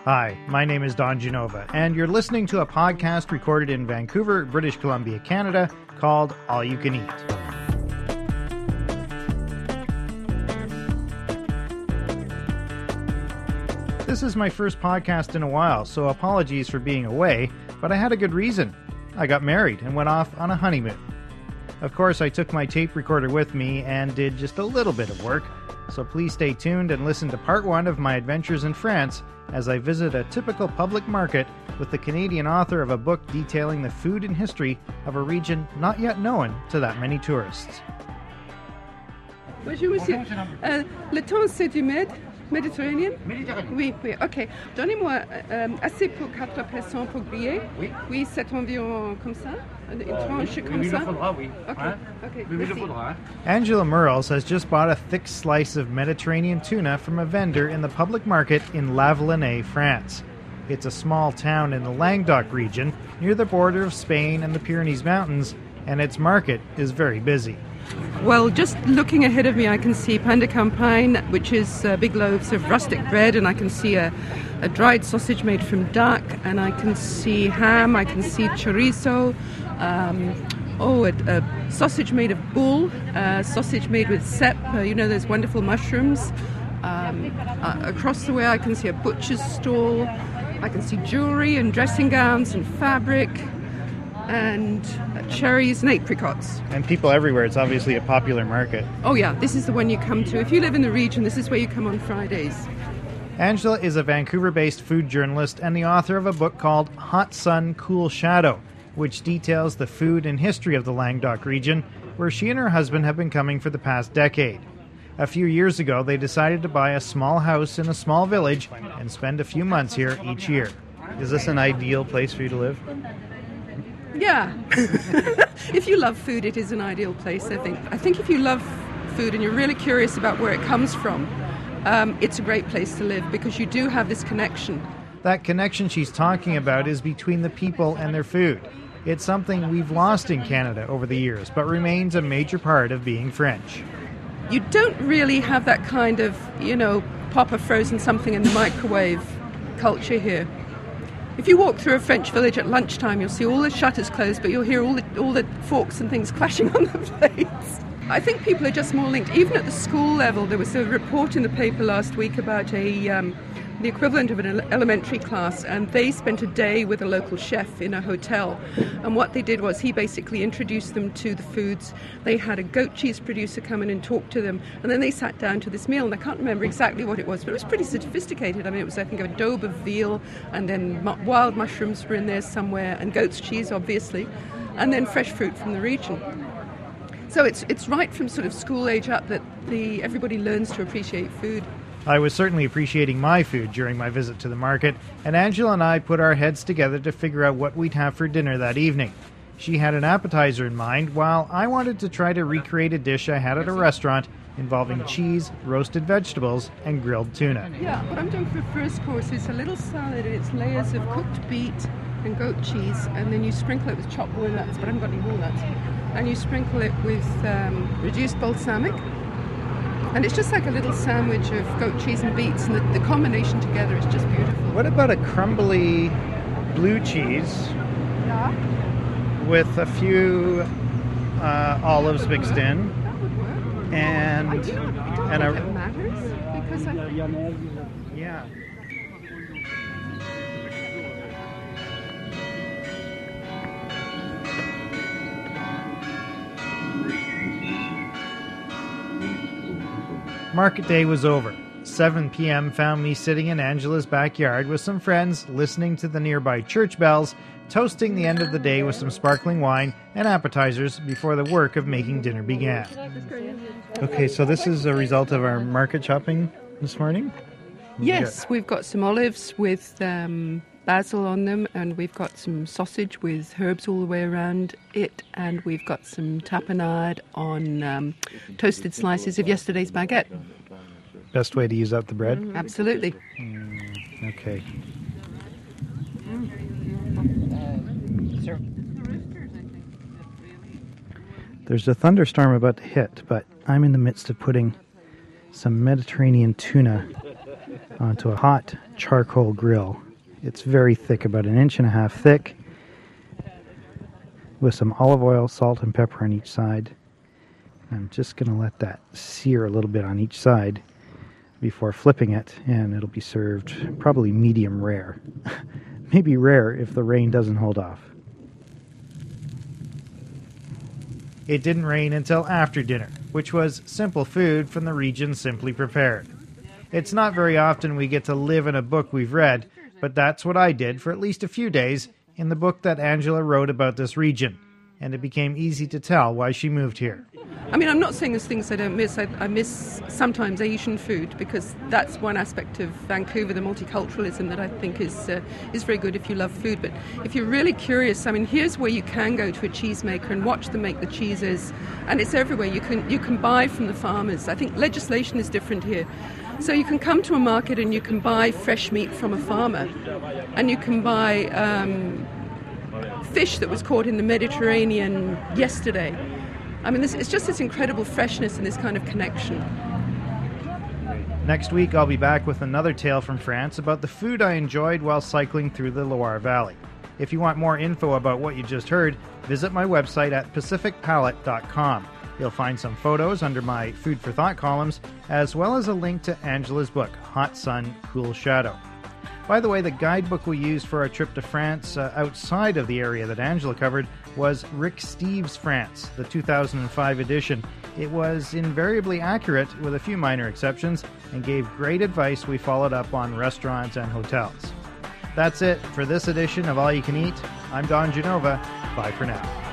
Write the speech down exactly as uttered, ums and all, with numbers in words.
Hi, my name is Don Genova, and you're listening to a podcast recorded in Vancouver, British Columbia, Canada, called All You Can Eat. This is my first podcast in a while, so apologies for being away, but I had a good reason. I got married and went off on a honeymoon. Of course, I took my tape recorder with me and did just a little bit of work, so please stay tuned and listen to part one of my adventures in France as I visit a typical public market with the Canadian author of a book detailing the food and history of a region not yet known to that many tourists. Bonjour monsieur. Euh, le temps c'est humide, méditerranéen? Méditerranée. Oui, oui, ok. Donnez-moi euh, assez pour quatre personnes pour griller. Oui. Oui, c'est environ comme ça, une Euh, tranche oui, comme oui, ça. il le faudra, oui. Ok, Hein? ok, Oui, oui, il le merci. faudra. Hein? Angela Merles has just bought a thick slice of Mediterranean tuna from a vendor in the public market in La Vallonnais, France. It's a small town in the Languedoc region near the border of Spain and the Pyrenees Mountains, and its market is very busy. Well, just looking ahead of me, I can see pain de campagne, which is uh, big loaves of rustic bread, and I can see a, a dried sausage made from duck, and I can see ham, I can see chorizo, um, oh, a, a sausage made of bull, uh, sausage made with cep, uh, you know, those wonderful mushrooms. Um, uh, across the way, I can see a butcher's stall, I can see jewellery and dressing gowns and fabric, and uh, cherries and apricots. And people everywhere, it's obviously a popular market. Oh yeah, this is the one you come to. If you live in the region, this is where you come on Fridays. Angela is a Vancouver-based food journalist and the author of a book called Hot Sun, Cool Shadow, which details the food and history of the Languedoc region, where she and her husband have been coming for the past decade. A few years ago, they decided to buy a small house in a small village and spend a few months here each year. Is this an ideal place for you to live? Yeah. If you love food, it is an ideal place, I think. I think if you love food and you're really curious about where it comes from, um, it's a great place to live because you do have this connection. That connection she's talking about is between the people and their food. It's something we've lost in Canada over the years, but remains a major part of being French. You don't really have that kind of, you know, pop a frozen something in the microwave culture here. If you walk through a French village at lunchtime, you'll see all the shutters closed, but you'll hear all the, all the forks and things clashing on the plates. I think people are just more linked. Even at the school level, there was a report in the paper last week about a um, the equivalent of an ele- elementary class, and they spent a day with a local chef in a hotel. And what they did was he basically introduced them to the foods. They had a goat cheese producer come in and talk to them, and then they sat down to this meal. And I can't remember exactly what it was, but it was pretty sophisticated. I mean, it was, I think, a daube of veal, and then mu- wild mushrooms were in there somewhere, and goat's cheese, obviously, and then fresh fruit from the region. So it's it's right from sort of school age up that the everybody learns to appreciate food. I was certainly appreciating my food during my visit to the market, and Angela and I put our heads together to figure out what we'd have for dinner that evening. She had an appetizer in mind, while I wanted to try to recreate a dish I had at a restaurant involving cheese, roasted vegetables, and grilled tuna. Yeah, what I'm doing for first course is a little salad, and it's layers of cooked beet and goat cheese, and then you sprinkle it with chopped walnuts, but I haven't got any walnuts, and you sprinkle it with um, reduced balsamic. And it's just like a little sandwich of goat cheese and beets, and the, the combination together is just beautiful. What about a crumbly blue cheese Yeah, with a few uh, olives mixed in, that would work. and I don't, I don't and think a it matters, because I... yeah. Market day was over. seven p.m. found me sitting in Angela's backyard with some friends, listening to the nearby church bells, toasting the end of the day with some sparkling wine and appetizers before the work of making dinner began. Okay, so this is a result of our market shopping this morning? Yes, we've got some olives with um, basil on them, and we've got some sausage with herbs all the way around it, and we've got some tapenade on um, toasted slices of yesterday's baguette. Best way to use up the bread? Absolutely. Mm, okay. There's a thunderstorm about to hit, but I'm in the midst of putting some Mediterranean tuna onto a hot charcoal grill. It's very thick, about an inch and a half thick, with some olive oil, salt, and pepper on each side. I'm just going to let that sear a little bit on each side before flipping it, and it'll be served probably medium rare. Maybe rare if the rain doesn't hold off. It didn't rain until after dinner, which was simple food from the region simply prepared. It's not very often we get to live in a book we've read, but that's what I did for at least a few days in the book that Angela wrote about this region, and it became easy to tell why she moved here. I mean, I'm not saying there's things I don't miss. I, I miss sometimes Asian food, because that's one aspect of Vancouver, the multiculturalism, that I think is uh, is very good if you love food. But if you're really curious, I mean, here's where you can go to a cheesemaker and watch them make the cheeses, and it's everywhere. You can you can buy from the farmers. I think legislation is different here. So you can come to a market and you can buy fresh meat from a farmer, and you can buy um, fish that was caught in the Mediterranean yesterday. I mean, this, it's just this incredible freshness and this kind of connection. Next week, I'll be back with another tale from France about the food I enjoyed while cycling through the Loire Valley. If you want more info about what you just heard, visit my website at pacific palate dot com. You'll find some photos under my Food for Thought columns, as well as a link to Angela's book, Hot Sun, Cool Shadow. By the way, the guidebook we used for our trip to France uh, outside of the area that Angela covered was Rick Steves' France, the two thousand five edition. It was invariably accurate, with a few minor exceptions, and gave great advice we followed up on restaurants and hotels. That's it for this edition of All You Can Eat. I'm Don Genova. Bye for now.